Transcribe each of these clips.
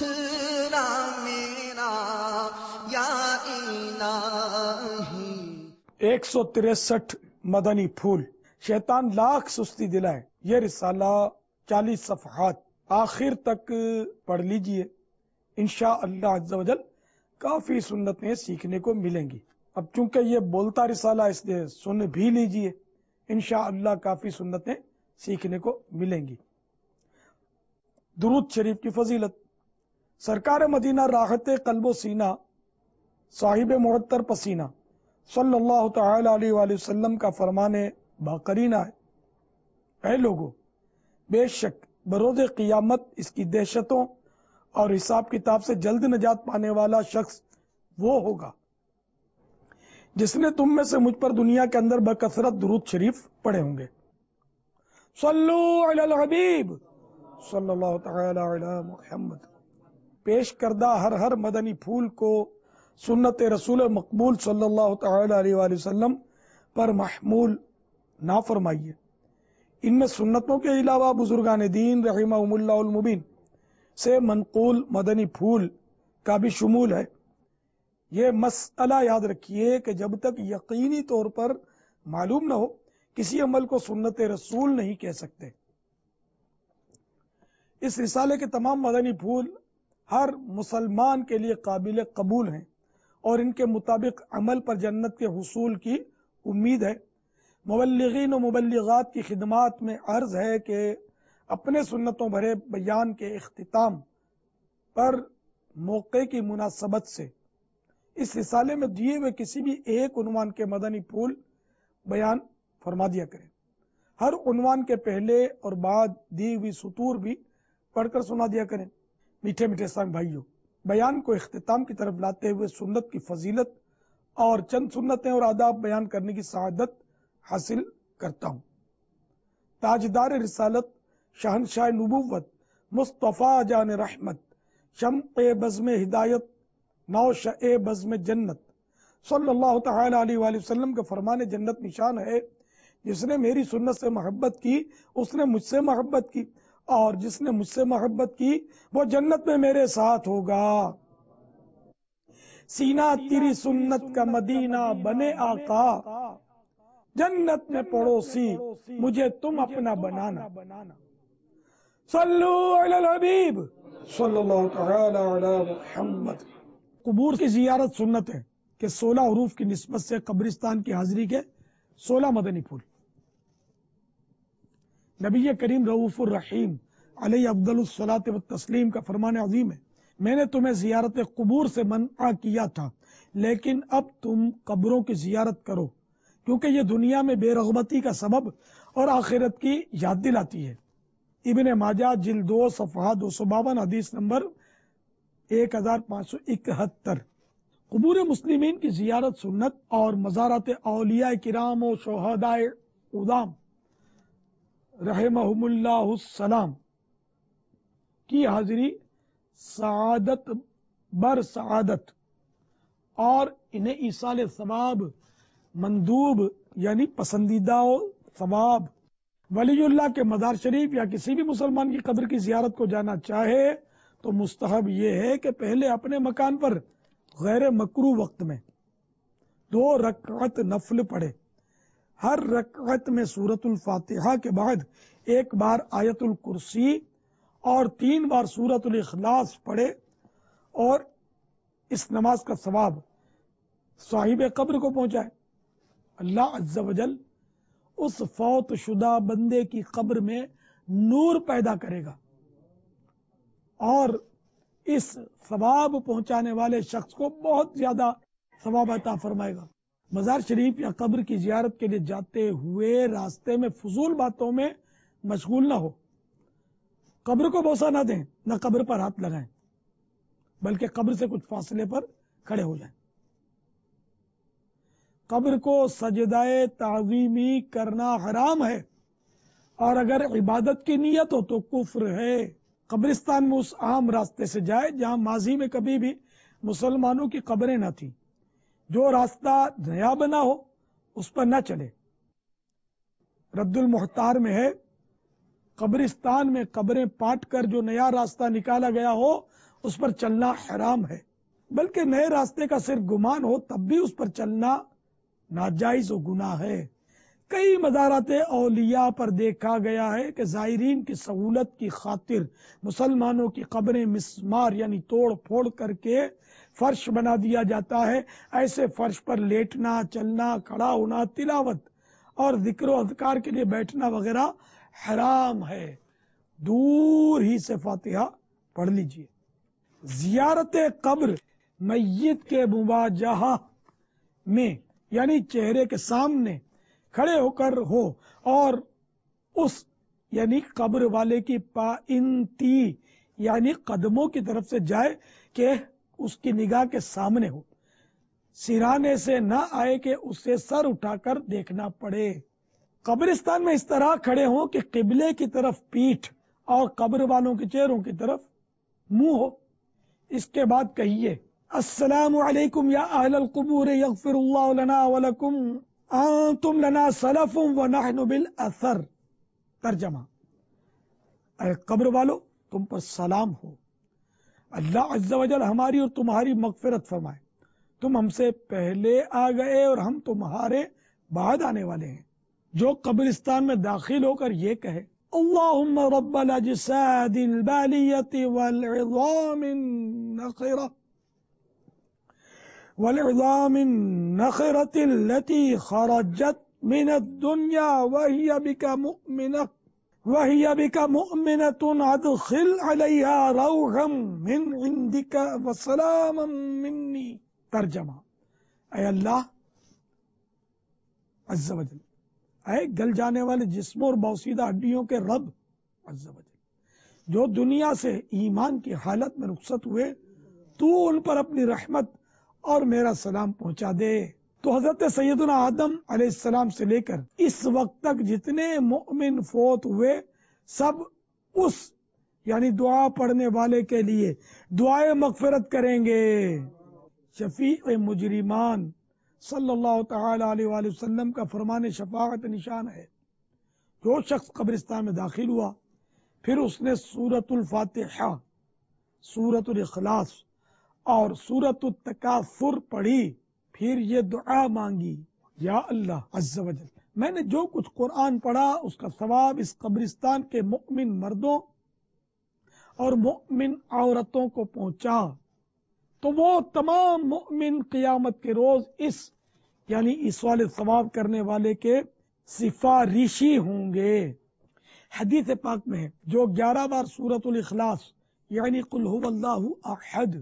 ستھرا میرا یا الہی۔ 163 مدنی پھول، شیطان لاکھ سستی دلائے، یہ رسالہ 40 صفحات آخر تک پڑھ لیجئے، انشاءاللہ عز و جل کافی سنتیں سیکھنے کو ملیں گی۔ اب چونکہ یہ بولتا رسالہ اس لیے سن بھی لیجئے، انشاءاللہ کافی سنتیں سیکھنے کو ملیں گی۔ درود شریف کی فضیلت، سرکار مدینہ راحت قلب و سینہ، صاحب معطر پسینہ صلی اللہ تعالی علیہ وآلہ وسلم کا فرمان باقرینہ ہے، اے لوگو، بے شک بروز قیامت اس کی دہشتوں اور حساب کتاب سے جلد نجات پانے والا شخص وہ ہوگا جس نے تم میں سے مجھ پر دنیا کے اندر بکثرت درود شریف پڑھے ہوں گے۔ صلو علی الحبیب صلی اللہ تعالی علی محمد۔ پیش کردہ ہر مدنی پھول کو سنت رسول مقبول صلی اللہ تعالی علیہ وآلہ وسلم پر محمول نہ فرمائیے۔ ان میں سنتوں کے علاوہ بزرگان دین رحمہم اللہ المبین سے منقول مدنی پھول کا بھی شمول ہے۔ یہ مسئلہ یاد رکھیے کہ جب تک یقینی طور پر معلوم نہ ہو کسی عمل کو سنت رسول نہیں کہہ سکتے۔ اس رسالے کے تمام مدنی پھول ہر مسلمان کے لیے قابل قبول ہیں اور ان کے مطابق عمل پر جنت کے حصول کی امید ہے۔ مبلغین و مبلغات کی خدمات میں عرض ہے کہ اپنے سنتوں بھرے بیان کے اختتام پر موقع کی مناسبت سے اس رسالے میں دیے ہوئے کسی بھی ایک عنوان کے مدنی پھول بیان فرما دیا کریں۔ ہر عنوان کے پہلے اور بعد دی ہوئی سطور بھی پڑھ کر سنا دیا کریں۔ میٹھے میٹھے اسلام بھائیوں، بیان کو اختتام کی طرف لاتے ہوئے سنت کی فضیلت اور چند سنتیں اور آداب بیان کرنے کی سعادت حاصل کرتا ہوں۔ تاجدار رسالت، شہنشاہ نبوت، مصطفیٰ جان رحمت، شمع بزم ہدایت، نوشہ بزم جنت صلی اللہ تعالی علیہ وآلہ وسلم کا فرمان جنت نشان ہے، جس نے میری سنت سے محبت کی اس نے مجھ سے محبت کی، اور جس نے مجھ سے محبت کی وہ جنت میں میرے ساتھ ہوگا۔ سینہ تیری سنت کا مدینہ بنے آقا، جنت میں پڑوسی مجھے تم اپنا بنانا۔ صلو علی الحبیب صلی اللہ تعالی علی محمد۔ قبور کی زیارت سنت ہے کہ 16 حروف کی نسبت سے قبرستان کی حاضری کے 16 مدنی پھول۔ نبی کریم رؤوف الرحیم علیہ افضل الصلاۃ والتسلیم کا فرمان عظیم ہے، میں نے تمہیں زیارت قبور سے منع کیا تھا لیکن اب تم قبروں کی زیارت کرو کیونکہ یہ دنیا میں بے رغبتی کا سبب اور آخرت کی یاد دلاتی ہے۔ ابن ماجہ جلد 2 صفحہ 252 حدیث نمبر 1571۔ قبور مسلمین کی زیارت سنت اور مزارات اولیاء کرام و شہداء عظام رحمہم اللہ السلام کی حاضری سعادت بر سعادت اور انہیں ایصال ثواب مندوب یعنی پسندیدہ و ثواب۔ ولی اللہ کے مزار شریف یا کسی بھی مسلمان کی قبر کی زیارت کو جانا چاہے تو مستحب یہ ہے کہ پہلے اپنے مکان پر غیر مکروہ وقت میں 2 رکعت نفل پڑھے۔ ہر رکعت میں سورۃ الفاتحہ کے بعد 1 بار آیت الکرسی اور 3 بار سورۃ الاخلاص پڑھے، اور اس نماز کا ثواب صاحب قبر کو پہنچائے۔ اللہ عز و جل اس فوت شدہ بندے کی قبر میں نور پیدا کرے گا اور اس ثواب پہنچانے والے شخص کو بہت زیادہ ثواب عطا فرمائے گا۔ مزار شریف یا قبر کی زیارت کے لیے جاتے ہوئے راستے میں فضول باتوں میں مشغول نہ ہو، قبر کو بوسہ نہ دیں، نہ قبر پر ہاتھ لگائیں، بلکہ قبر سے کچھ فاصلے پر کھڑے ہو جائیں۔ قبر کو سجدہ تعظیمی کرنا حرام ہے، اور اگر عبادت کی نیت ہو تو کفر ہے۔ قبرستان میں اس عام راستے سے جائے جہاں ماضی میں کبھی بھی مسلمانوں کی قبریں نہ تھیں۔ جو راستہ نیا بنا ہو اس پر نہ چلے۔ رد المحتار میں ہے، قبرستان میں قبریں پاٹ کر جو نیا راستہ نکالا گیا ہو اس پر چلنا حرام ہے، بلکہ نئے راستے کا صرف گمان ہو تب بھی اس پر چلنا ناجائز و گناہ ہے۔ کئی مزارات اولیاء پر دیکھا گیا ہے کہ زائرین کی سہولت کی خاطر مسلمانوں کی قبریں مسمار یعنی توڑ پھوڑ کر کے فرش بنا دیا جاتا ہے۔ ایسے فرش پر لیٹنا، چلنا، کھڑا ہونا، تلاوت اور ذکر و اذکار کے لیے بیٹھنا وغیرہ حرام ہے۔ دور ہی سے فاتحہ پڑھ لیجئے۔ زیارت قبر میت کے مواجہہ میں یعنی چہرے کے سامنے کھڑے ہو کر ہو اور اس یعنی قبر والے کی پائنتی یعنی قدموں کی طرف سے جائے کہ اس کی نگاہ کے سامنے ہو، سرانے سے نہ آئے کہ اسے سر اٹھا کر دیکھنا پڑے۔ قبرستان میں اس طرح کھڑے ہوں کہ قبلے کی طرف پیٹھ اور قبر والوں کے چہروں کی طرف منہ ہو۔ اس کے بعد کہیے السلام علیکم یا اہل القبور یغفر اللہ لنا ولکم انتم لنا سلف ونحن بالاثر۔ ترجمہ: اے قبر والو، تم پر سلام ہو، اللہ عز و جل ہماری اور تمہاری مغفرت فرمائے، تم ہم سے پہلے آ گئے اور ہم تمہارے بعد آنے والے ہیں۔ جو قبرستان میں داخل ہو کر یہ کہے اللہم رب الاجساد البالیۃ والعظام النخرة التي خرجت من الدنيا وهي بك مؤمنة ادخل عليها روحا من عندك وسلاما مني۔ ترجمہ: اے اللہ عز و جل، اے گل جانے والے جسموں اور بوسیدہ ہڈیوں کے رب عز و جل، جو دنیا سے ایمان کی حالت میں رخصت ہوئے، تو ان پر اپنی رحمت اور میرا سلام پہنچا دے۔ تو حضرت سیدنا آدم علیہ السلام سے لے کر اس وقت تک جتنے مؤمن فوت ہوئے سب اس یعنی دعا پڑھنے والے کے لیے دعائے مغفرت کریں گے۔ شفیع مجرمان صلی اللہ تعالی علیہ وآلہ وسلم کا فرمان شفاعت نشان ہے۔ جو شخص قبرستان میں داخل ہوا پھر اس نے سورۃ الفاتحہ، سورۃ الاخلاص اور سورۃ التکاثر پڑھی، پھر یہ دعا مانگی یا اللہ عز و جل، میں نے جو کچھ قرآن پڑھا اس کا ثواب اس قبرستان کے مؤمن مردوں اور مؤمن عورتوں کو پہنچا، تو وہ تمام مؤمن قیامت کے روز اس یعنی ایصال ثواب کرنے والے کے سفارشی ہوں گے۔ حدیث پاک میں جو 11 بار سورۃ الاخلاص یعنی قل هو اللہ احد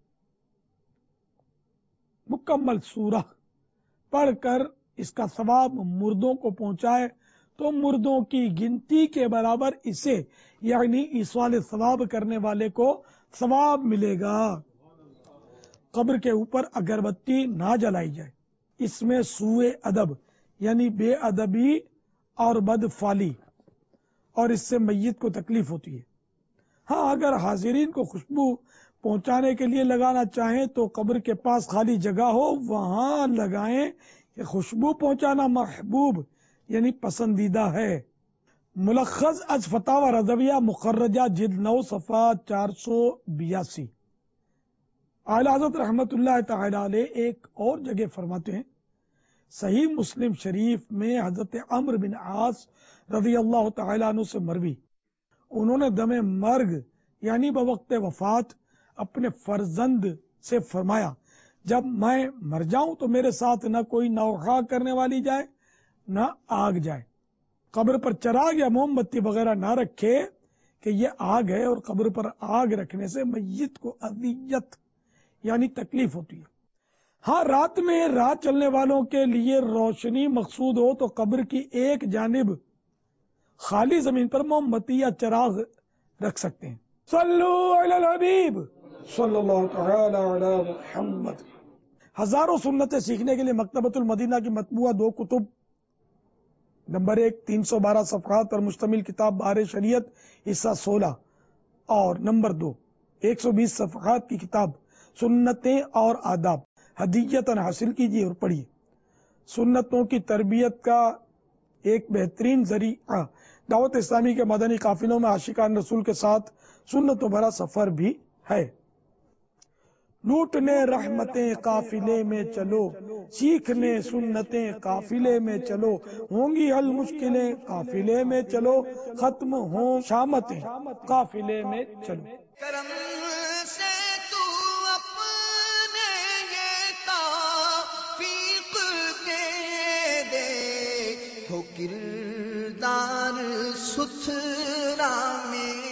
مکمل سورہ پڑھ کر اس کا ثواب مردوں کو پہنچائے تو مردوں کی گنتی کے برابر اسے یعنی ایصال ثواب کرنے والے کو ثواب ملے گا۔ قبر کے اوپر اگربتی نہ جلائی جائے، اس میں سوء ادب یعنی بے ادبی اور بدفعلی اور اس سے میت کو تکلیف ہوتی ہے۔ ہاں اگر حاضرین کو خوشبو پہنچانے کے لیے لگانا چاہیں تو قبر کے پاس خالی جگہ ہو وہاں لگائیں، کہ خوشبو پہنچانا محبوب یعنی پسندیدہ ہے۔ ملخص از فتاوی رضویہ مخرجہ جلد 9 صفحہ 482۔ اعلی حضرت رحمت اللہ تعالی علیہ ایک اور جگہ فرماتے ہیں، صحیح مسلم شریف میں حضرت عمرو بن عاص رضی اللہ تعالی عنہ سے مروی، انہوں نے دم مرگ یعنی بوقت وفات اپنے فرزند سے فرمایا، جب میں مر جاؤں تو میرے ساتھ نہ کوئی نوحہ کرنے والی جائے نہ آگ جائے، قبر پر چراغ یا موم بتی وغیرہ نہ رکھے کہ یہ آگ ہے، اور قبر پر آگ رکھنے سے میت کو اذیت یعنی تکلیف ہوتی ہے۔ ہاں رات میں راہ چلنے والوں کے لیے روشنی مقصود ہو تو قبر کی ایک جانب خالی زمین پر موم بتی یا چراغ رکھ سکتے ہیں۔ صلو علی الحبیب صلی اللہ تعالی علی محمد۔ ہزاروں سنتیں سیکھنے کے لیے مکتبۃ المدینہ کی مطبوعہ 2 کتب، نمبر 1 312 صفحات پر مشتمل کتاب بہار شریعت حصہ 16 اور نمبر 2 120 صفحات کی کتاب سنتیں اور آداب ہدیتاً حاصل کیجیے اور پڑھیے۔ سنتوں کی تربیت کا ایک بہترین ذریعہ دعوت اسلامی کے مدنی قافلوں میں عاشقان رسول کے ساتھ سنتوں بھرا سفر بھی ہے۔ لوٹنے رحمتیں قافلے میں چلو، سیکھنے سنتیں قافلے میں چلو، ہوں گی حل مشکلیں قافلے میں چلو، ختم ہوں شامتیں قافلے میں چلو۔ کرم سے تو اپنے یہ توفیق دے دے، ہو کردار ستھرا میں